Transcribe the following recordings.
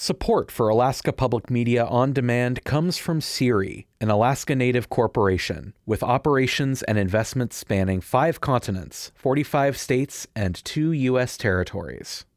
Support for Alaska Public Media on Demand comes from CIRI, an Alaska Native corporation with operations and investments spanning 5 continents, 45 states, and 2 U.S. territories.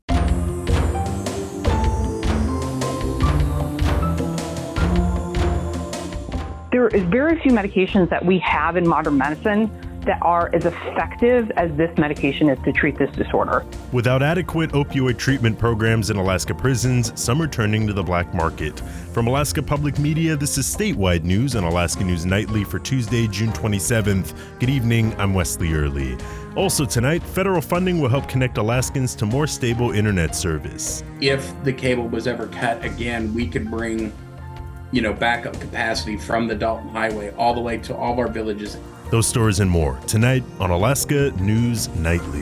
There is very few medications that we have in modern medicine that are as effective as this medication is to treat this disorder. Without adequate opioid treatment programs in Alaska prisons, some are turning to the black market. From Alaska Public Media, this is statewide news on Alaska News Nightly for Tuesday, June 27th. Good evening, I'm Wesley Early. Also tonight, federal funding will help connect Alaskans to more stable internet service. If the cable was ever cut again, we could bring backup capacity from the Dalton Highway all the way to all of our villages. Those stories and more tonight on Alaska News Nightly.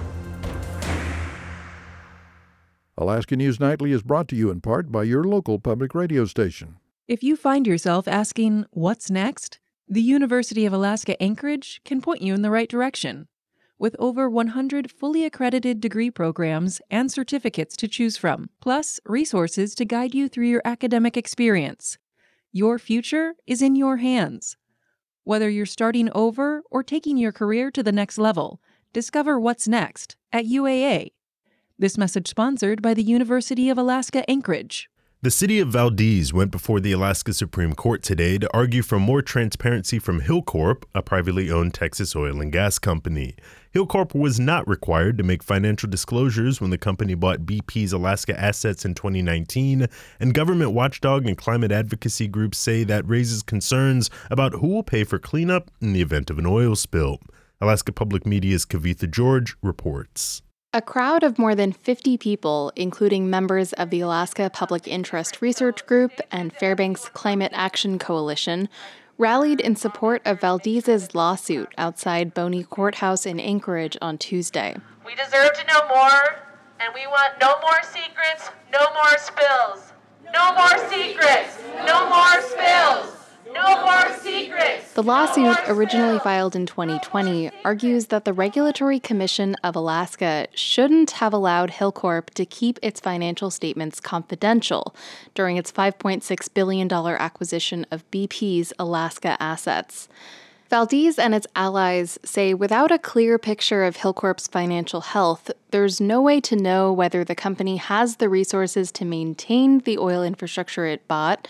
Alaska News Nightly is brought to you in part by your local public radio station. If you find yourself asking, what's next? The University of Alaska Anchorage can point you in the right direction. With over 100 fully accredited degree programs and certificates to choose from, plus resources to guide you through your academic experience. Your future is in your hands. Whether you're starting over or taking your career to the next level, discover what's next at UAA. This message sponsored by the University of Alaska Anchorage. The city of Valdez went before the Alaska Supreme Court today to argue for more transparency from Hilcorp, a privately owned Texas oil and gas company. Hilcorp was not required to make financial disclosures when the company bought BP's Alaska assets in 2019, and government watchdog and climate advocacy groups say that raises concerns about who will pay for cleanup in the event of an oil spill. Alaska Public Media's Kavitha George reports. A crowd of more than 50 people, including members of the Alaska Public Interest Research Group and Fairbanks Climate Action Coalition, rallied in support of Valdez's lawsuit outside Boney Courthouse in Anchorage on Tuesday. We deserve to know more, and we want no more secrets, no more spills. No more secrets, no more spills. No more secrets! The lawsuit, originally filed in 2020, argues that the Regulatory Commission of Alaska shouldn't have allowed Hilcorp to keep its financial statements confidential during its $5.6 billion acquisition of BP's Alaska assets. Valdez and its allies say without a clear picture of Hilcorp's financial health, there's no way to know whether the company has the resources to maintain the oil infrastructure it bought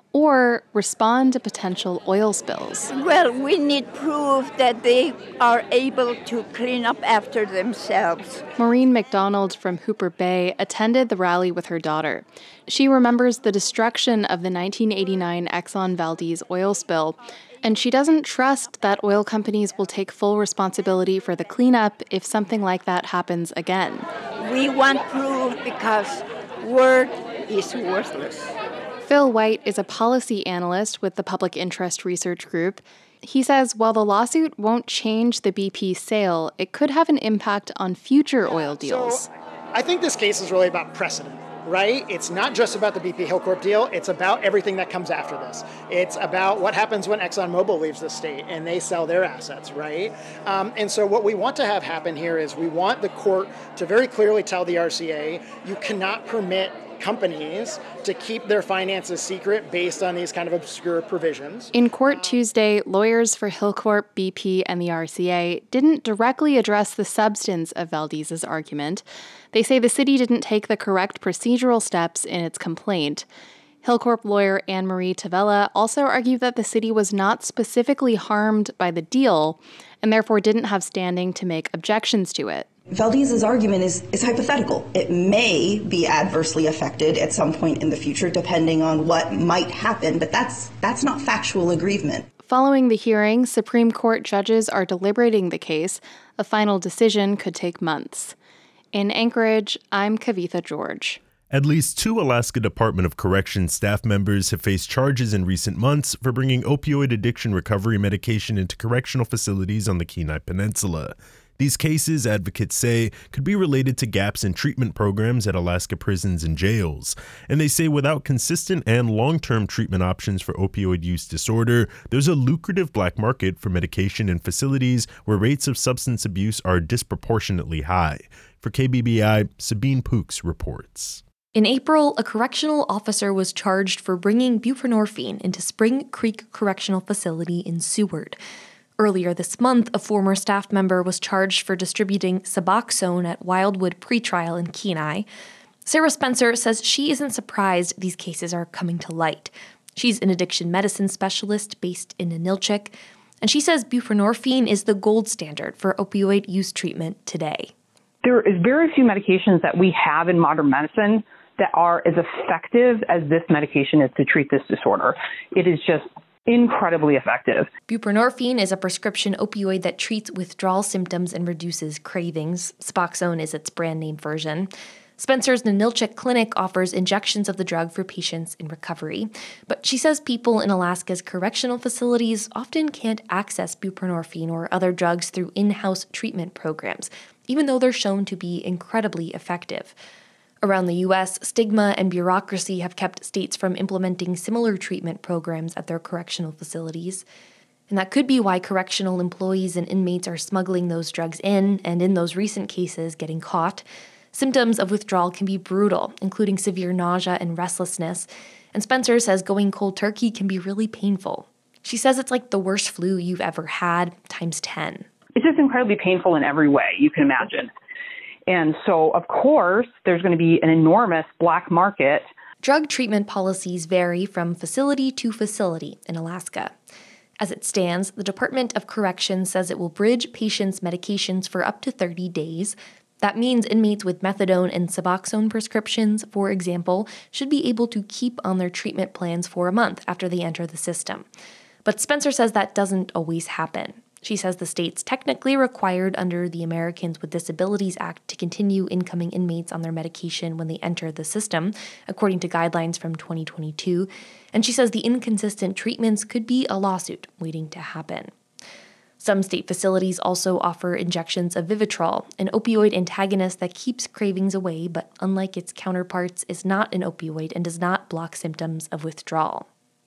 or respond to potential oil spills. Well, we need proof that they are able to clean up after themselves. Maureen McDonald from Hooper Bay attended the rally with her daughter. She remembers the destruction of the 1989 Exxon Valdez oil spill, and she doesn't trust that oil companies will take full responsibility for the cleanup if something like that happens again. We want proof because word is worthless. Phil White is a policy analyst with the Public Interest Research Group. He says while the lawsuit won't change the BP sale, it could have an impact on future oil deals. So I think this case is really about precedent, right? It's not just about the BP Hilcorp deal. It's about everything that comes after this. It's about what happens when ExxonMobil leaves the state and they sell their assets, right? And so what we want to have happen here is we want the court to very clearly tell the RCA, you cannot permit companies to keep their finances secret based on these kind of obscure provisions. In court Tuesday, lawyers for Hilcorp, BP, and the RCA didn't directly address the substance of Valdez's argument. They say the city didn't take the correct procedural steps in its complaint. Hilcorp lawyer Anne-Marie Tavella also argued that the city was not specifically harmed by the deal and therefore didn't have standing to make objections to it. Valdez's argument is hypothetical. It may be adversely affected at some point in the future, depending on what might happen, but that's not factual aggrievement. Following the hearing, Supreme Court judges are deliberating the case. A final decision could take months. In Anchorage, I'm Kavitha George. At least 2 Alaska Department of Corrections staff members have faced charges in recent months for bringing opioid addiction recovery medication into correctional facilities on the Kenai Peninsula. These cases, advocates say, could be related to gaps in treatment programs at Alaska prisons and jails. And they say without consistent and long-term treatment options for opioid use disorder, there's a lucrative black market for medication in facilities where rates of substance abuse are disproportionately high. For KBBI, Sabine Pooks reports. In April, a correctional officer was charged for bringing buprenorphine into Spring Creek Correctional Facility in Seward. Earlier this month, a former staff member was charged for distributing Suboxone at Wildwood Pretrial in Kenai. Sarah Spencer says she isn't surprised these cases are coming to light. She's an addiction medicine specialist based in Ninilchik, and she says buprenorphine is the gold standard for opioid use treatment today. There is very few medications that we have in modern medicine that are as effective as this medication is to treat this disorder. It is just incredibly effective. Buprenorphine is a prescription opioid that treats withdrawal symptoms and reduces cravings. Suboxone is its brand name version. Spencer's Ninilchik Clinic offers injections of the drug for patients in recovery, but she says people in Alaska's correctional facilities often can't access buprenorphine or other drugs through in-house treatment programs, even though they're shown to be incredibly effective. Around the U.S., stigma and bureaucracy have kept states from implementing similar treatment programs at their correctional facilities. And that could be why correctional employees and inmates are smuggling those drugs in, and in those recent cases, getting caught. Symptoms of withdrawal can be brutal, including severe nausea and restlessness. And Spencer says going cold turkey can be really painful. She says it's like the worst flu you've ever had, times 10. It's just incredibly painful in every way you can imagine. And so, of course, there's going to be an enormous black market. Drug treatment policies vary from facility to facility in Alaska. As it stands, the Department of Corrections says it will bridge patients' medications for up to 30 days. That means inmates with methadone and Suboxone prescriptions, for example, should be able to keep on their treatment plans for a month after they enter the system. But Spencer says that doesn't always happen. She says the state's technically required under the Americans with Disabilities Act to continue incoming inmates on their medication when they enter the system, according to guidelines from 2022. And she says the inconsistent treatments could be a lawsuit waiting to happen. Some state facilities also offer injections of Vivitrol, an opioid antagonist that keeps cravings away, but unlike its counterparts, is not an opioid and does not block symptoms of withdrawal.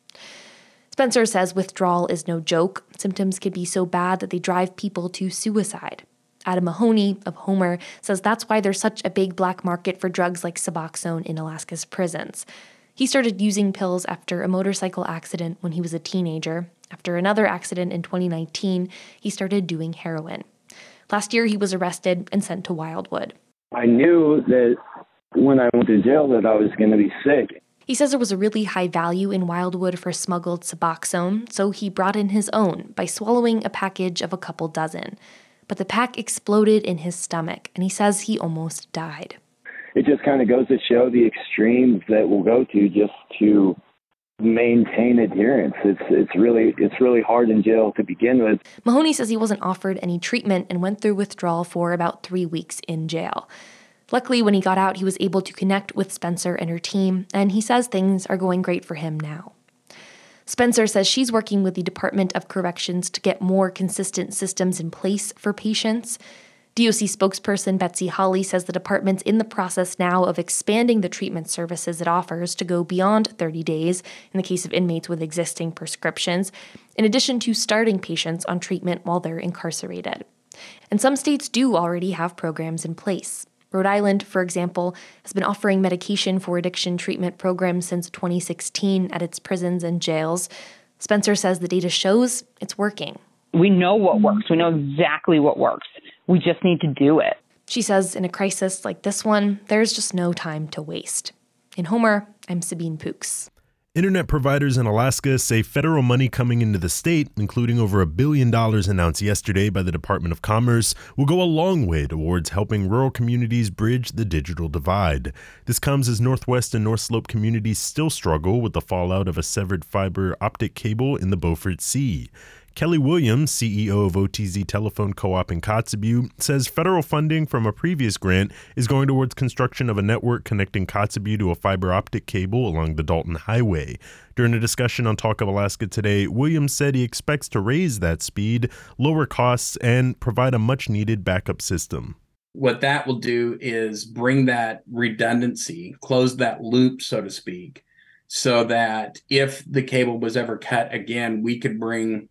Spencer says withdrawal is no joke. Symptoms can be so bad that they drive people to suicide. Adam Mahoney of Homer says that's why there's such a big black market for drugs like Suboxone in Alaska's prisons. He started using pills after a motorcycle accident when he was a teenager. After another accident in 2019, he started doing heroin. Last year, he was arrested and sent to Wildwood. I knew that when I went to jail that I was going to be sick. He says there was a really high value in Wildwood for smuggled Suboxone, so he brought in his own by swallowing a package of a couple dozen. But the pack exploded in his stomach, and he says he almost died. It just kind of goes to show the extremes that we'll go to just to maintain adherence. It's really hard in jail to begin with. Mahoney says he wasn't offered any treatment and went through withdrawal for about 3 weeks in jail. Luckily, when he got out, he was able to connect with Spencer and her team, and he says things are going great for him now. Spencer says she's working with the Department of Corrections to get more consistent systems in place for patients. DOC spokesperson Betsy Holly says the department's in the process now of expanding the treatment services it offers to go beyond 30 days in the case of inmates with existing prescriptions, in addition to starting patients on treatment while they're incarcerated. And some states do already have programs in place. Rhode Island, for example, has been offering medication for addiction treatment programs since 2016 at its prisons and jails. Spencer says the data shows it's working. We know what works. We know exactly what works. We just need to do it. She says in a crisis like this one, there's just no time to waste. In Homer, I'm Sabine Pooks. Internet providers in Alaska say federal money coming into the state, including over $1 billion announced yesterday by the Department of Commerce, will go a long way towards helping rural communities bridge the digital divide. This comes as Northwest and North Slope communities still struggle with the fallout of a severed fiber optic cable in the Beaufort Sea. Kelly Williams, CEO of OTZ Telephone Co-op in Kotzebue, says federal funding from a previous grant is going towards construction of a network connecting Kotzebue to a fiber optic cable along the Dalton Highway. During a discussion on Talk of Alaska today, Williams said he expects to raise that speed, lower costs, and provide a much-needed backup system. What that will do is bring that redundancy, close that loop, so to speak, so that if the cable was ever cut again, we could bring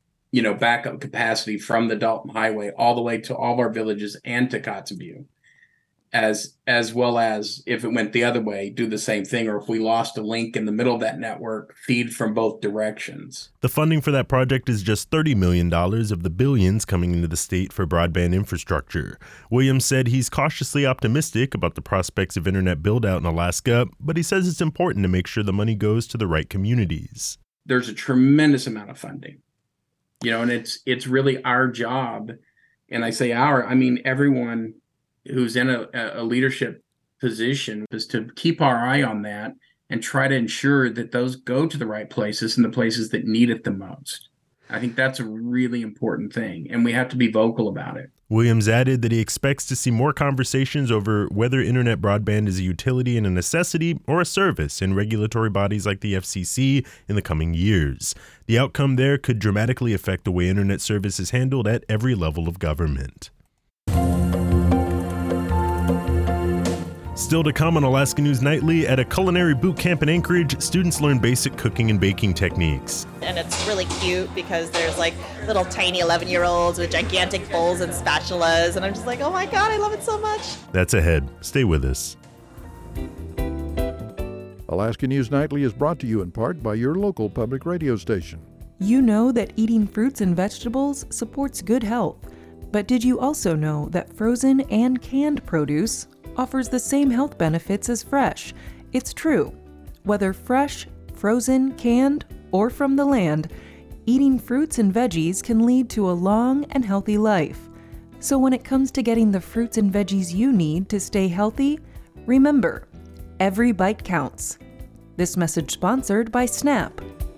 backup capacity from the Dalton Highway all the way to all of our villages and to Kotzebue. as well as if it went the other way, do the same thing, or if we lost a link in the middle of that network, feed from both directions. The funding for that project is just $30 million of the billions coming into the state for broadband infrastructure. Williams said he's cautiously optimistic about the prospects of internet build-out in Alaska, but he says it's important to make sure the money goes to the right communities. There's a tremendous amount of funding, and it's really our job. And I say everyone who's in a leadership position is to keep our eye on that and try to ensure that those go to the right places and the places that need it the most. I think that's a really important thing, and we have to be vocal about it. Williams added that he expects to see more conversations over whether internet broadband is a utility and a necessity or a service in regulatory bodies like the FCC in the coming years. The outcome there could dramatically affect the way internet service is handled at every level of government. Still to come on Alaska News Nightly, at a culinary boot camp in Anchorage, students learn basic cooking and baking techniques. And it's really cute because there's like little tiny 11-year-olds with gigantic bowls and spatulas. And I'm just like, oh my God, I love it so much. That's ahead. Stay with us. Alaska News Nightly is brought to you in part by your local public radio station. You know that eating fruits and vegetables supports good health. But did you also know that frozen and canned produce offers the same health benefits as fresh? It's true. Whether fresh, frozen, canned, or from the land, eating fruits and veggies can lead to a long and healthy life. So when it comes to getting the fruits and veggies you need to stay healthy, remember, every bite counts. This message sponsored by Snap.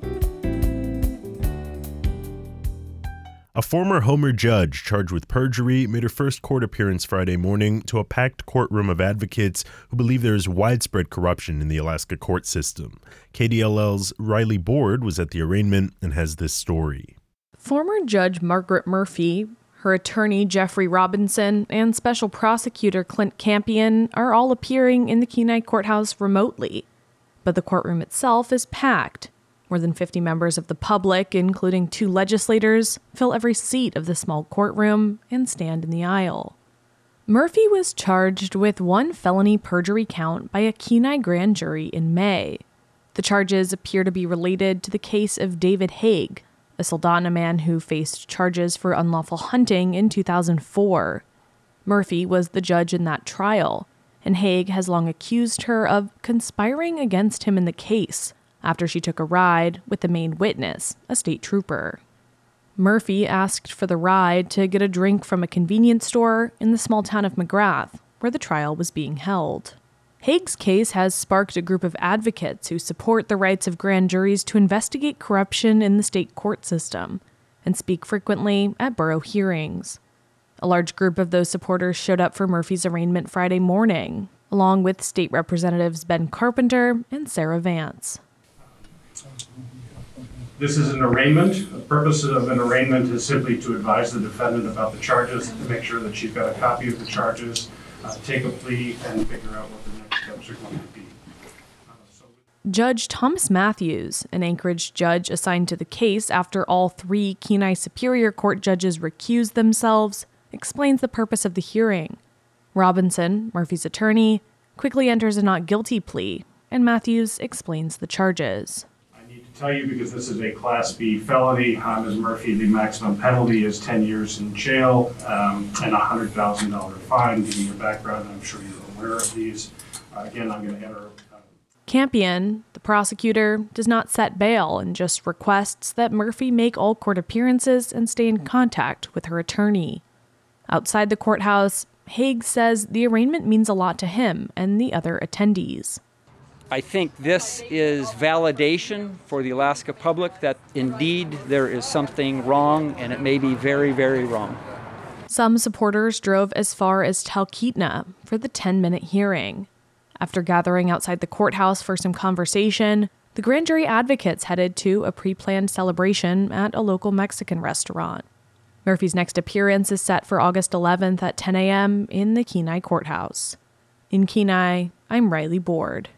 A former Homer judge charged with perjury made her first court appearance Friday morning to a packed courtroom of advocates who believe there is widespread corruption in the Alaska court system. KDLL's Riley Board was at the arraignment and has this story. Former Judge Margaret Murphy, her attorney Jeffrey Robinson, and Special Prosecutor Clint Campion are all appearing in the Kenai Courthouse remotely. But the courtroom itself is packed. More than 50 members of the public, including 2 legislators, fill every seat of the small courtroom and stand in the aisle. Murphy was charged with 1 felony perjury count by a Kenai grand jury in May. The charges appear to be related to the case of David Haig, a Soldotna man who faced charges for unlawful hunting in 2004. Murphy was the judge in that trial, and Haig has long accused her of conspiring against him in the case after she took a ride with the main witness, a state trooper. Murphy asked for the ride to get a drink from a convenience store in the small town of McGrath, where the trial was being held. Haig's case has sparked a group of advocates who support the rights of grand juries to investigate corruption in the state court system and speak frequently at borough hearings. A large group of those supporters showed up for Murphy's arraignment Friday morning, along with state representatives Ben Carpenter and Sarah Vance. This is an arraignment. The purpose of an arraignment is simply to advise the defendant about the charges, to make sure that she's got a copy of the charges, take a plea, and figure out what the next steps are going to be. Judge Thomas Matthews, an Anchorage judge assigned to the case after all 3 Kenai Superior Court judges recused themselves, explains the purpose of the hearing. Robinson, Murphy's attorney, quickly enters a not guilty plea, and Matthews explains the charges. Tell you because this is a Class B felony. Ms. Murphy, the maximum penalty is 10 years in jail and a $100,000 fine. Given your background, I'm sure you're aware of these. Again, I'm going to enter. Campion, the prosecutor, does not set bail and just requests that Murphy make all court appearances and stay in contact with her attorney. Outside the courthouse, Haig says the arraignment means a lot to him and the other attendees. I think this is validation for the Alaska public that indeed there is something wrong, and it may be very, very wrong. Some supporters drove as far as Talkeetna for the 10-minute hearing. After gathering outside the courthouse for some conversation, the grand jury advocates headed to a pre-planned celebration at a local Mexican restaurant. Murphy's next appearance is set for August 11th at 10 a.m. in the Kenai Courthouse. In Kenai, I'm Riley Board.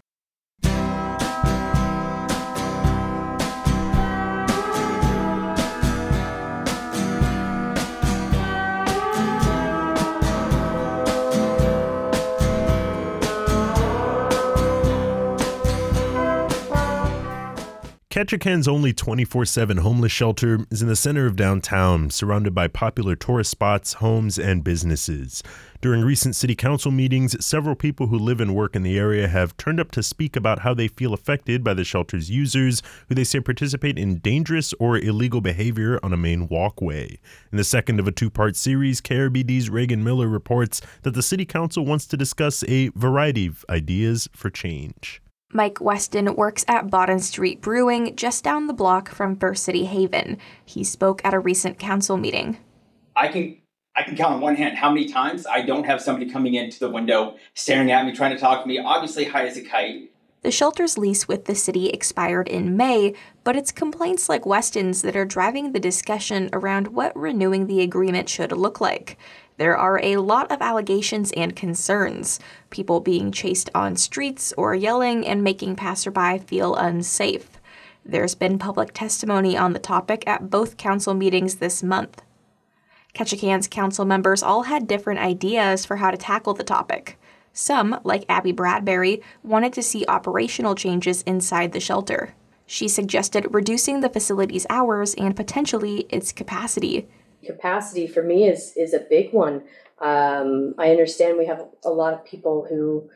Ketchikan's only 24/7 homeless shelter is in the center of downtown, surrounded by popular tourist spots, homes, and businesses. During recent city council meetings, several people who live and work in the area have turned up to speak about how they feel affected by the shelter's users, who they say participate in dangerous or illegal behavior on a main walkway. In the second of a two-part series, KRBD's Reagan Miller reports that the city council wants to discuss a variety of ideas for change. Mike Weston works at Bodden Street Brewing just down the block from First City Haven. He spoke at a recent council meeting. I can count on one hand how many times I don't have somebody coming into the window, staring at me, trying to talk to me, obviously high as a kite. The shelter's lease with the city expired in May, but it's complaints like Weston's that are driving the discussion around what renewing the agreement should look like. There are a lot of allegations and concerns, people being chased on streets or yelling and making passerby feel unsafe. There's been public testimony on the topic at both council meetings this month. Ketchikan's council members all had different ideas for how to tackle the topic. Some, like Abby Bradbury, wanted to see operational changes inside the shelter. She suggested reducing the facility's hours and potentially its capacity. Capacity for me is a big one. I understand we have a lot of people who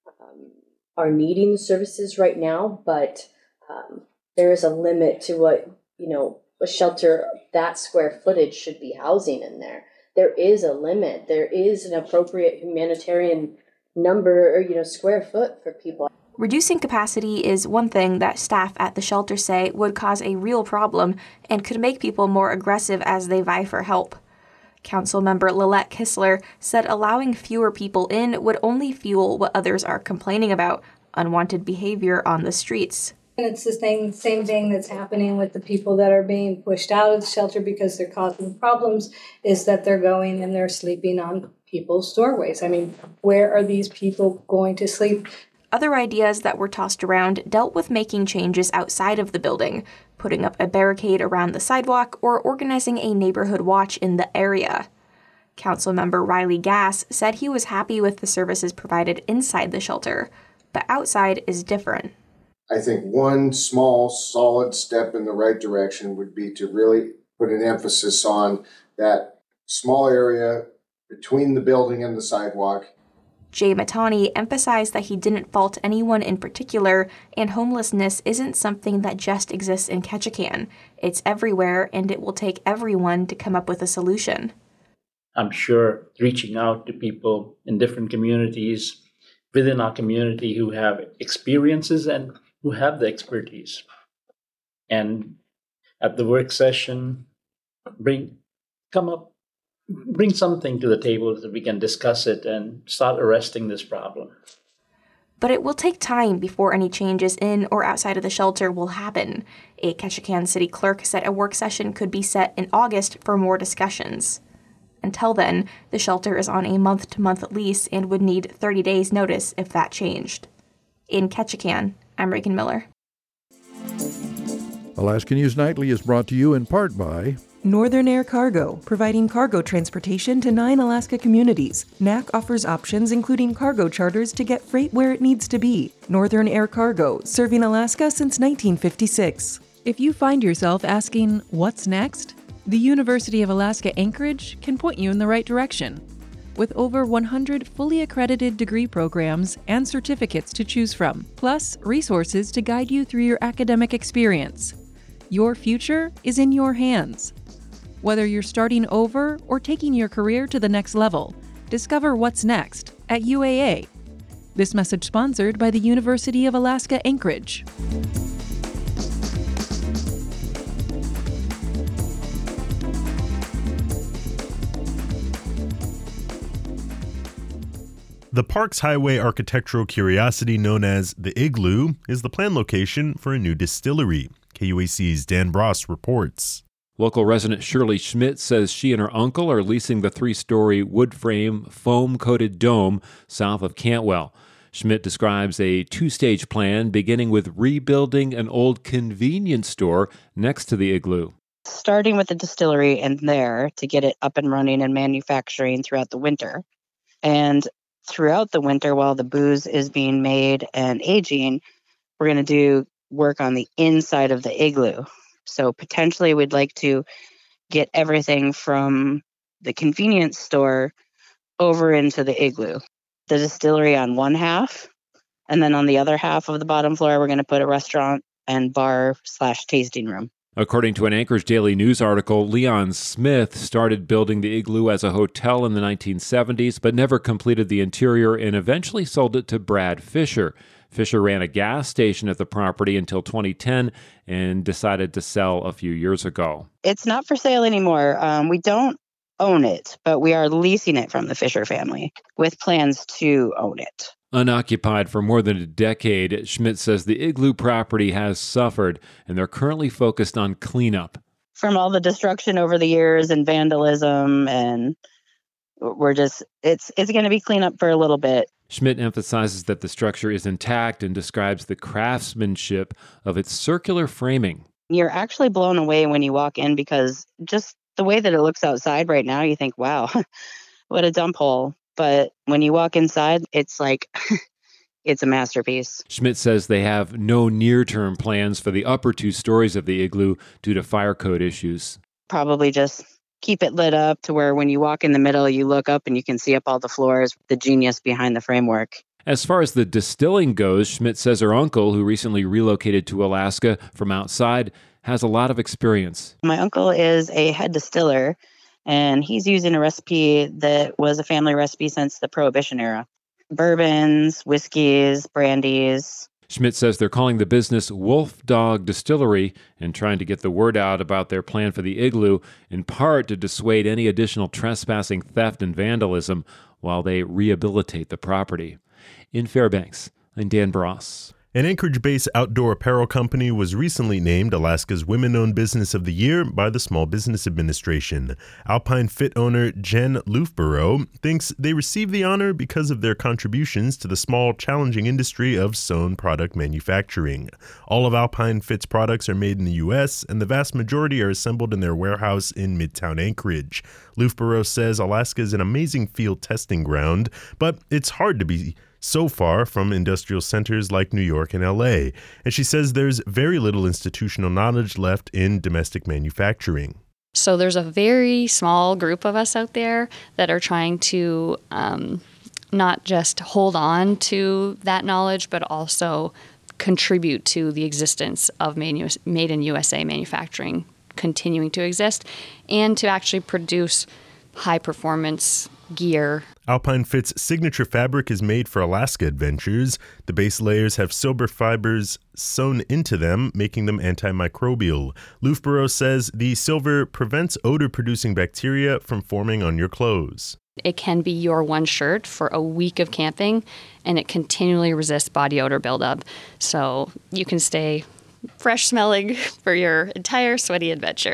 are needing the services right now, but there is a limit to what, a shelter that square footage should be housing in there. There is a limit. There is an appropriate humanitarian number or, square foot for people. Reducing capacity is one thing that staff at the shelter say would cause a real problem and could make people more aggressive as they vie for help. Councilmember Lillette Kistler said allowing fewer people in would only fuel what others are complaining about, unwanted behavior on the streets. And it's the same thing that's happening with the people that are being pushed out of the shelter because they're causing problems, is that they're going and they're sleeping on people's doorways. I mean, where are these people going to sleep? Other ideas that were tossed around dealt with making changes outside of the building, putting up a barricade around the sidewalk, or organizing a neighborhood watch in the area. Councilmember Riley Gass said he was happy with the services provided inside the shelter, but outside is different. I think one small, solid step in the right direction would be to really put an emphasis on that small area between the building and the sidewalk. Jay Matani emphasized that he didn't fault anyone in particular, and homelessness isn't something that just exists in Ketchikan. It's everywhere, and it will take everyone to come up with a solution. I'm sure reaching out to people in different communities within our community who have experiences and who have the expertise. And at the work session, bring something to the table that we can discuss it and start arresting this problem. But it will take time before any changes in or outside of the shelter will happen. A Ketchikan city clerk said a work session could be set in August for more discussions. Until then, the shelter is on a month-to-month lease and would need 30 days' notice if that changed. In Ketchikan, I'm Reagan Miller. Alaska News Nightly is brought to you in part by Northern Air Cargo, providing cargo transportation to 9 Alaska communities. NAC offers options including cargo charters to get freight where it needs to be. Northern Air Cargo, serving Alaska since 1956. If you find yourself asking, what's next? The University of Alaska Anchorage can point you in the right direction. With over 100 fully accredited degree programs and certificates to choose from, plus resources to guide you through your academic experience. Your future is in your hands. Whether you're starting over or taking your career to the next level, discover what's next at UAA. This message sponsored by the University of Alaska Anchorage. The Parks Highway architectural curiosity known as the Igloo is the planned location for a new distillery. KUAC's Dan Bross reports. Local resident Shirley Schmidt says she and her uncle are leasing the 3-story wood frame foam-coated dome south of Cantwell. Schmidt describes a 2-stage plan beginning with rebuilding an old convenience store next to the Igloo. Starting with the distillery and there to get it up and running and manufacturing throughout the winter. And throughout the winter, while the booze is being made and aging, we're going to do work on the inside of the igloo. So potentially we'd like to get everything from the convenience store over into the igloo. The distillery on one half, and then on the other half of the bottom floor, we're going to put a restaurant and bar/tasting room. According to an Anchorage Daily News article, Leon Smith started building the igloo as a hotel in the 1970s, but never completed the interior and eventually sold it to Brad Fisher. Fisher ran a gas station at the property until 2010 and decided to sell a few years ago. It's not for sale anymore. We don't own it, but we are leasing it from the Fisher family with plans to own it. Unoccupied for more than a decade, Schmidt says the igloo property has suffered, and they're currently focused on cleanup. From all the destruction over the years and vandalism, and it's going to be cleanup for a little bit. Schmidt emphasizes that the structure is intact and describes the craftsmanship of its circular framing. You're actually blown away when you walk in because just the way that it looks outside right now, you think, wow, what a dump hole. But when you walk inside, it's like, it's a masterpiece. Schmidt says they have no near-term plans for the upper 2 stories of the igloo due to fire code issues. Probably just keep it lit up to where when you walk in the middle, you look up and you can see up all the floors, the genius behind the framework. As far as the distilling goes, Schmidt says her uncle, who recently relocated to Alaska from outside, has a lot of experience. My uncle is a head distiller, and he's using a recipe that was a family recipe since the Prohibition era. Bourbons, whiskeys, brandies. Schmidt says they're calling the business Wolf Dog Distillery and trying to get the word out about their plan for the igloo, in part to dissuade any additional trespassing, theft, and vandalism while they rehabilitate the property. In Fairbanks, I'm Dan Bross. An Anchorage-based outdoor apparel company was recently named Alaska's Women-Owned Business of the Year by the Small Business Administration. Alpine Fit owner Jen Loofborough thinks they received the honor because of their contributions to the small, challenging industry of sewn product manufacturing. All of Alpine Fit's products are made in the U.S., and the vast majority are assembled in their warehouse in Midtown Anchorage. Loofborough says Alaska is an amazing field testing ground, but it's hard to be so far from industrial centers like New York and LA, and she says there's very little institutional knowledge left in domestic manufacturing. So there's a very small group of us out there that are trying to not just hold on to that knowledge, but also contribute to the existence of Made in USA manufacturing continuing to exist and to actually produce high-performance gear. Alpine Fit's signature fabric is made for Alaska adventures. The base layers have silver fibers sewn into them, making them antimicrobial. Loofborough says the silver prevents odor-producing bacteria from forming on your clothes. It can be your one shirt for a week of camping, and it continually resists body odor buildup. So you can stay fresh-smelling for your entire sweaty adventure.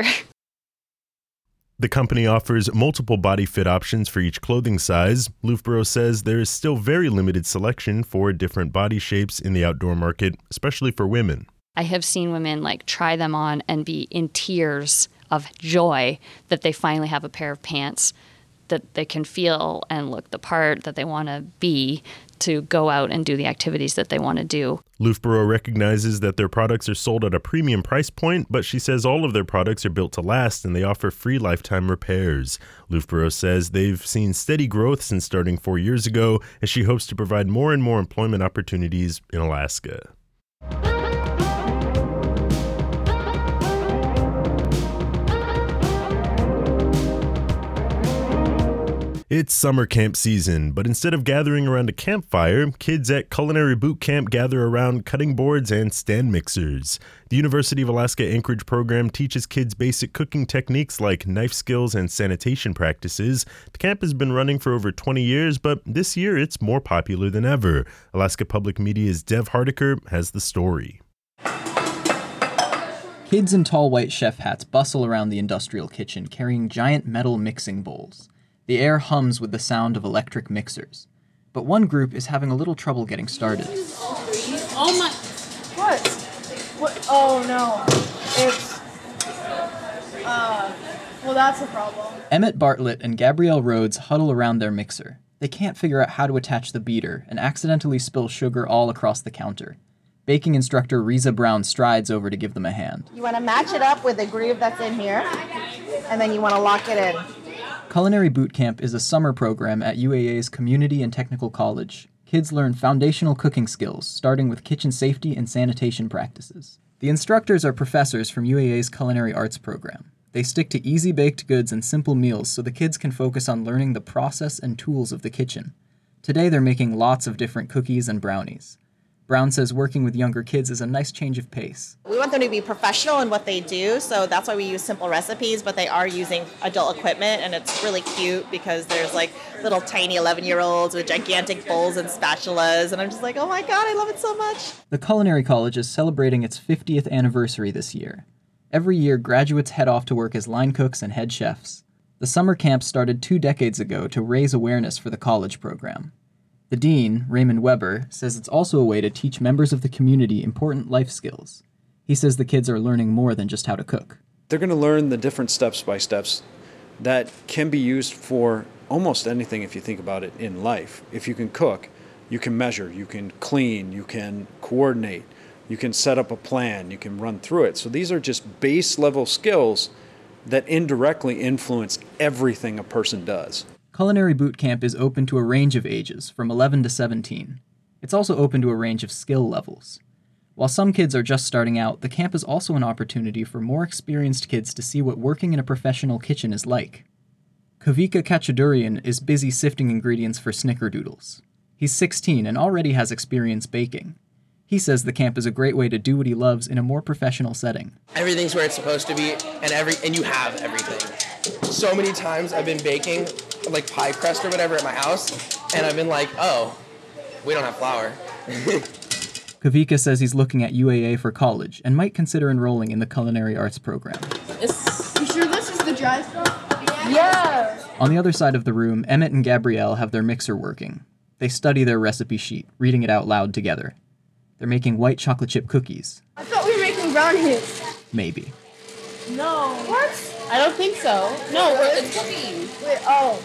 The company offers multiple body fit options for each clothing size. Loofborough says there is still very limited selection for different body shapes in the outdoor market, especially for women. I have seen women try them on and be in tears of joy that they finally have a pair of pants that they can feel and look the part that they want to be to go out and do the activities that they want to do. Loofborough recognizes that their products are sold at a premium price point, but she says all of their products are built to last and they offer free lifetime repairs. Loofborough says they've seen steady growth since starting 4 years ago, and she hopes to provide more and more employment opportunities in Alaska. It's summer camp season, but instead of gathering around a campfire, kids at Culinary Boot Camp gather around cutting boards and stand mixers. The University of Alaska Anchorage program teaches kids basic cooking techniques like knife skills and sanitation practices. The camp has been running for over 20 years, but this year it's more popular than ever. Alaska Public Media's Dev Hardiker has the story. Kids in tall white chef hats bustle around the industrial kitchen carrying giant metal mixing bowls. The air hums with the sound of electric mixers. But one group is having a little trouble getting started. Oh my... What? Oh no. It's... well, that's a problem. Emmett Bartlett and Gabrielle Rhodes huddle around their mixer. They can't figure out how to attach the beater and accidentally spill sugar all across the counter. Baking instructor Riza Brown strides over to give them a hand. You want to match it up with the groove that's in here, and then you want to lock it in. Culinary Boot Camp is a summer program at UAA's Community and Technical College. Kids learn foundational cooking skills, starting with kitchen safety and sanitation practices. The instructors are professors from UAA's Culinary Arts program. They stick to easy baked goods and simple meals so the kids can focus on learning the process and tools of the kitchen. Today they're making lots of different cookies and brownies. Brown says working with younger kids is a nice change of pace. We want them to be professional in what they do, so that's why we use simple recipes, but they are using adult equipment, and it's really cute because there's like little tiny 11-year-olds with gigantic bowls and spatulas, and I'm just like, oh my God, I love it so much. The Culinary College is celebrating its 50th anniversary this year. Every year, graduates head off to work as line cooks and head chefs. The summer camp started 2 decades ago to raise awareness for the college program. The dean, Raymond Weber, says it's also a way to teach members of the community important life skills. He says the kids are learning more than just how to cook. They're going to learn the different steps that can be used for almost anything if you think about it in life. If you can cook, you can measure, you can clean, you can coordinate, you can set up a plan, you can run through it. So these are just base level skills that indirectly influence everything a person does. Culinary Boot Camp is open to a range of ages, from 11 to 17. It's also open to a range of skill levels. While some kids are just starting out, the camp is also an opportunity for more experienced kids to see what working in a professional kitchen is like. Kavika Kachadurian is busy sifting ingredients for snickerdoodles. He's 16 and already has experience baking. He says the camp is a great way to do what he loves in a more professional setting. Everything's where it's supposed to be, and you have everything. So many times I've been baking like pie crust or whatever at my house, and I've been like, oh, we don't have flour. Kavika says he's looking at UAA for college and might consider enrolling in the Culinary Arts program. You sure this is the dry stuff? Yeah. On the other side of the room, Emmett and Gabrielle have their mixer working. They study their recipe sheet, reading it out loud together. They're making white chocolate chip cookies. I thought we were making brownies. Maybe. No. What? I don't think so. No, it's cookies. Wait, oh.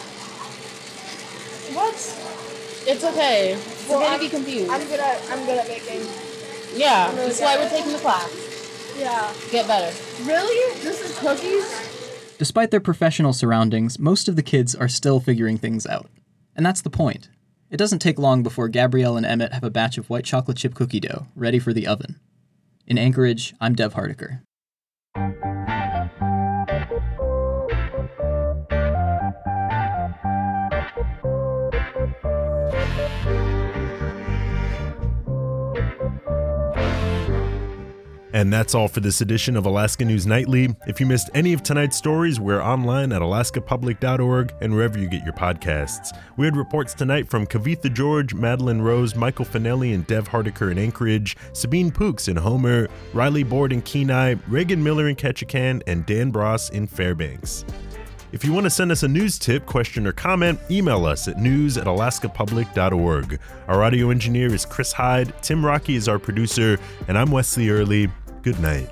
What? It's okay. We're gonna be confused. I'm good at baking. Yeah, that's why we're taking the class. Yeah. Get better. Really? This is cookies? Despite their professional surroundings, most of the kids are still figuring things out. And that's the point. It doesn't take long before Gabrielle and Emmett have a batch of white chocolate chip cookie dough ready for the oven. In Anchorage, I'm Dev Hardiker. And that's all for this edition of Alaska News Nightly. If you missed any of tonight's stories, we're online at alaskapublic.org and wherever you get your podcasts. We had reports tonight from Kavitha George, Madeline Rose, Michael Finelli, and Dev Hardiker in Anchorage, Sabine Pooks in Homer, Riley Board in Kenai, Reagan Miller in Ketchikan, and Dan Bross in Fairbanks. If you want to send us a news tip, question, or comment, email us at news@alaskapublic.org. Our audio engineer is Chris Hyde, Tim Rocky is our producer, and I'm Wesley Early. Good night.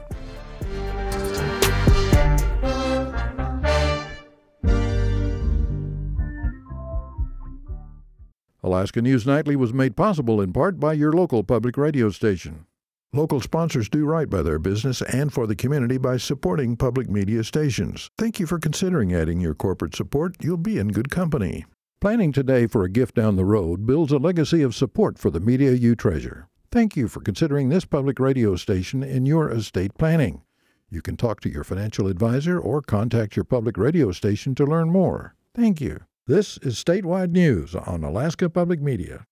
Alaska News Nightly was made possible in part by your local public radio station. Local sponsors do right by their business and for the community by supporting public media stations. Thank you for considering adding your corporate support. You'll be in good company. Planning today for a gift down the road builds a legacy of support for the media you treasure. Thank you for considering this public radio station in your estate planning. You can talk to your financial advisor or contact your public radio station to learn more. Thank you. This is Statewide News on Alaska Public Media.